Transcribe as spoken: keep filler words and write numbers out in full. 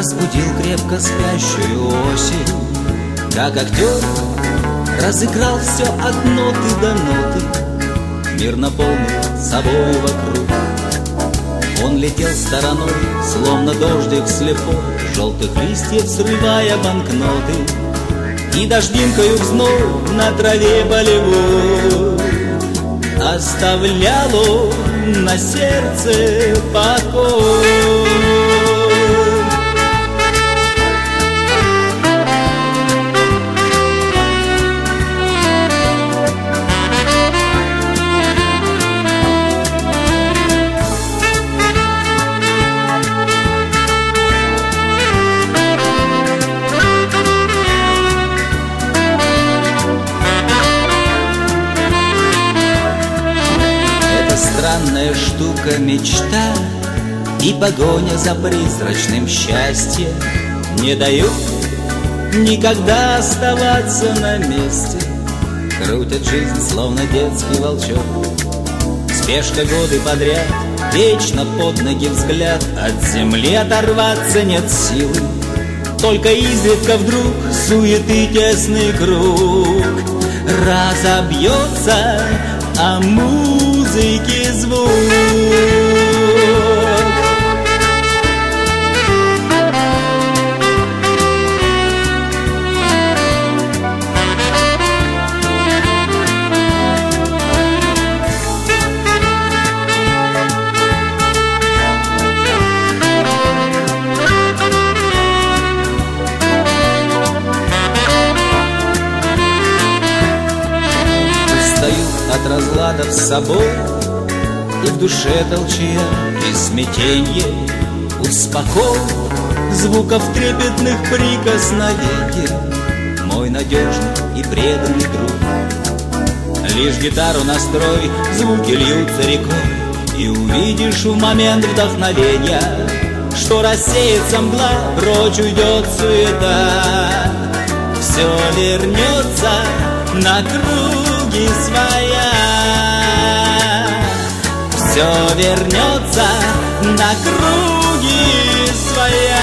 разбудил крепко спящую осень. Как актер разыграл все от ноты до ноты, мир наполнил собой вокруг. Он летел стороной, словно дождик слепой, желтых листьев срывая банкноты, и дождинкою взнов на траве болевой оставлял он на сердце покой. Странная штука мечта и погоня за призрачным счастьем не дают никогда оставаться на месте. Крутят жизнь, словно детский волчок. Спешка годы подряд, вечно под ноги взгляд, от земли оторваться нет силы. Только изредка вдруг суеты тесный круг разобьется о музыке звук. От разладов с собой, и в душе толчья и смятенье, успокой звуков трепетных прикосновений, мой надежный и преданный друг. Лишь гитару настрой, звуки льются рекой, и увидишь в момент вдохновения, что рассеется мгла, прочь уйдет суета, все вернется на круги своя. Все вернется на круги своя.